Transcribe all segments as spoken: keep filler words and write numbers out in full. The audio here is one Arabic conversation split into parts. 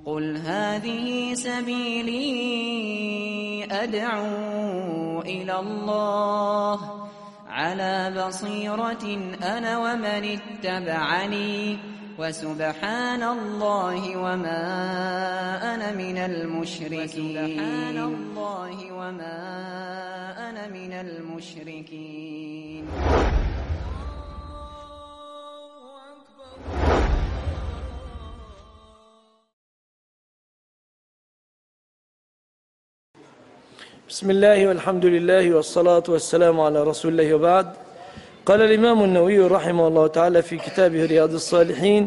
قل هذه سبيلي أدعو إلى الله على بصيرة أنا ومن اتبعني وسبحان الله وما أنا من المشركين وسبحان الله وما أنا من المشركين. بسم الله والحمد لله والصلاة والسلام على رسول الله وبعد. قال الإمام النووي رحمه الله تعالى في كتابه رياض الصالحين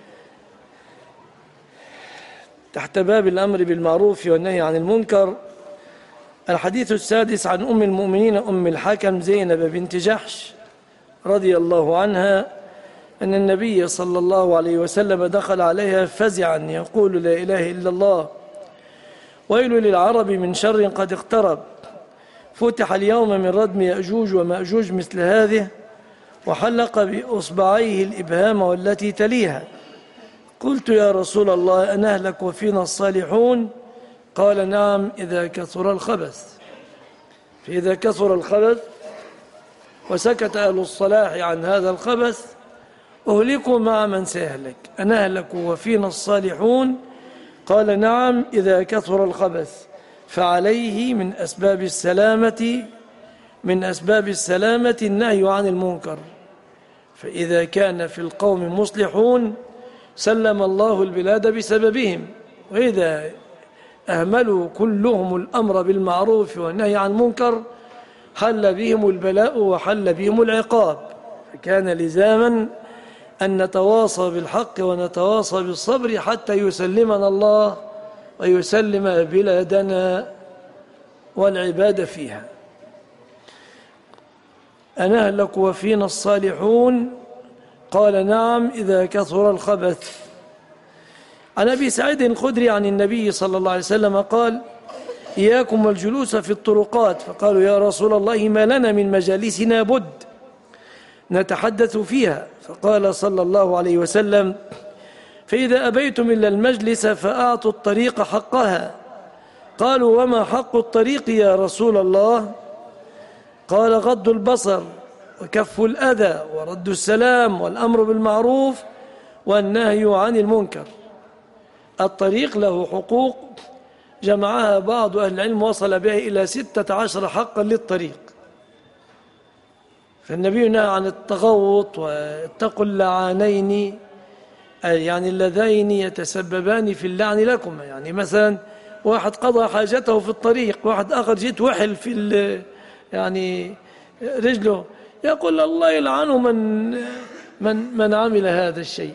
تحت باب الأمر بالمعروف والنهي عن المنكر الحديث السادس عن أم المؤمنين أم الحكم زينب بنت جحش رضي الله عنها أن النبي صلى الله عليه وسلم دخل عليها فزعا يقول لا إله إلا الله ويل للعرب من شر قد اقترب فتح اليوم من ردم يأجوج ومأجوج مثل هذه وحلق بأصبعيه الإبهام والتي تليها. قلت يا رسول الله أنهلك وفينا الصالحون؟ قال نعم إذا كثر الخبث. فإذا كثر الخبث وسكت أهل الصلاح عن هذا الخبث أهلكوا مع من سيهلك. أنهلك وفينا الصالحون؟ قال نعم إذا كثر الخبث. فعليه من أسباب السلامة من أسباب السلامة النهي عن المنكر، فإذا كان في القوم مصلحون سلم الله البلاد بسببهم، وإذا أهملوا كلهم الأمر بالمعروف والنهي عن المنكر حل بهم البلاء وحل بهم العقاب. فكان لزاما أن نتواصى بالحق ونتواصى بالصبر حتى يسلمنا الله ويسلم بلادنا والعباد فيها. أنهلك وفينا الصالحون؟ قال نعم إذا كثر الخبث. عن أبي سعيد الخدري عن النبي صلى الله عليه وسلم قال إياكم والجلوس في الطرقات، فقالوا يا رسول الله ما لنا من مجالسنا بد نتحدث فيها، فقال صلى الله عليه وسلم فإذا أبيتم إلا المجلس فأعطوا الطريق حقها. قالوا وما حق الطريق يا رسول الله؟ قال غض البصر وكف الأذى ورد السلام والأمر بالمعروف والنهي عن المنكر. الطريق له حقوق جمعها بعض أهل العلم وصل بها إلى ستة عشر حقا للطريق. فالنبي نهى عن التغوط واتقوا اللعانين، يعني اللذين يتسببان في اللعن لكم. يعني مثلا واحد قضى حاجته في الطريق، واحد آخر جيت وحل في يعني رجله، يقول الله يلعنه من من من عمل هذا الشيء.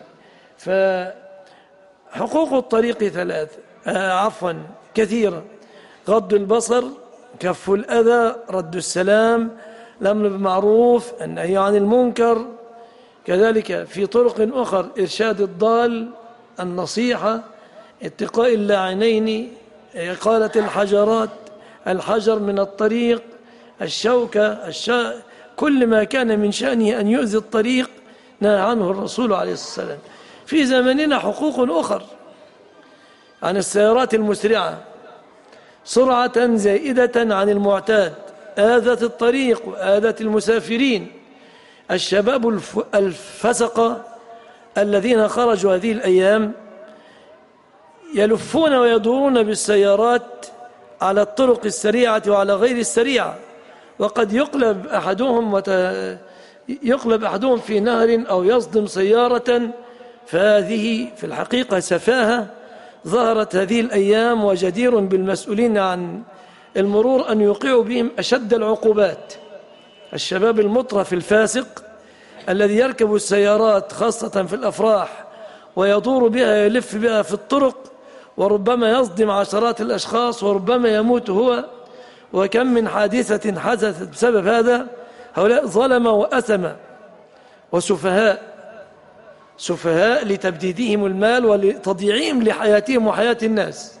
فحقوق الطريق ثلاث آه عفوا كثيرة: غض البصر، كف الأذى، رد السلام، الأمر بالمعروف، النهي عن المنكر. كذلك في طرق أخرى إرشاد الضال، النصيحة، اتقاء اللاعنين، إقالة الحجرات، الحجر من الطريق، الشوكة، الشا... كل ما كان من شأنه أن يؤذي الطريق نهى عنه الرسول عليه الصلاة والسلام. في زمننا حقوق أخرى عن السيارات المسرعة، سرعة زائدة عن المعتاد آذت الطريق وآذت المسافرين. الشباب الفسقة الذين خرجوا هذه الأيام يلفون ويدورون بالسيارات على الطرق السريعة وعلى غير السريعة، وقد يقلب أحدهم وت... يقلب أحدهم في نهر أو يصدم سيارة. فهذه في الحقيقة سفاهة ظهرت هذه الأيام، وجدير بالمسؤولين عن المرور أن يوقعوا بهم أشد العقوبات. الشباب المطرف الفاسق الذي يركب السيارات خاصة في الأفراح ويدور بها يلف بها في الطرق، وربما يصدم عشرات الأشخاص وربما يموت هو. وكم من حادثة حدثت بسبب هذا. هؤلاء ظلمة وأثمة وسفهاء، سفهاء لتبديدهم المال ولتضييعهم لحياتهم وحياة الناس.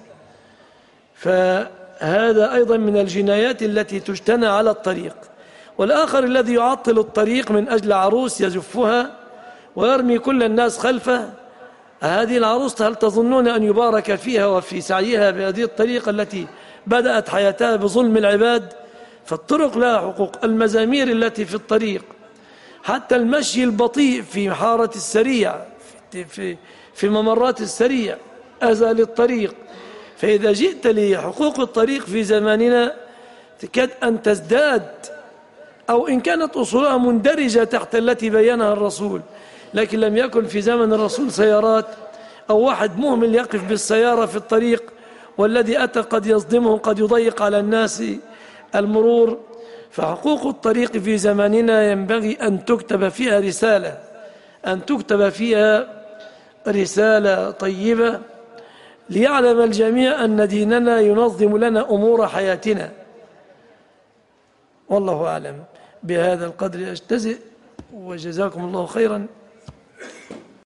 فهذا أيضا من الجنايات التي تجتنى على الطريق. والآخر الذي يعطل الطريق من أجل عروس يزفها ويرمي كل الناس خلفه، هذه العروسة هل تظنون أن يبارك فيها وفي سعيها بهذه الطريقة التي بدأت حياتها بظلم العباد؟ فالطرق لها حقوق، المزامير التي في الطريق، حتى المشي البطيء في حارة السريع، في, في, في ممرات السريع أذى للطريق. فإذا جئت لحقوق الطريق في زماننا تكاد أن تزداد، أو إن كانت أصولها مندرجة تحت التي بينها الرسول، لكن لم يكن في زمن الرسول سيارات أو واحد مهمل يقف بالسيارة في الطريق، والذي أتى قد يصدمه، قد يضيق على الناس المرور. فحقوق الطريق في زماننا ينبغي أن تكتب فيها رسالة، أن تكتب فيها رسالة طيبة ليعلم الجميع أن ديننا ينظم لنا أمور حياتنا. والله أعلم. بهذا القدر أجتزئ، وجزاكم الله خيرا.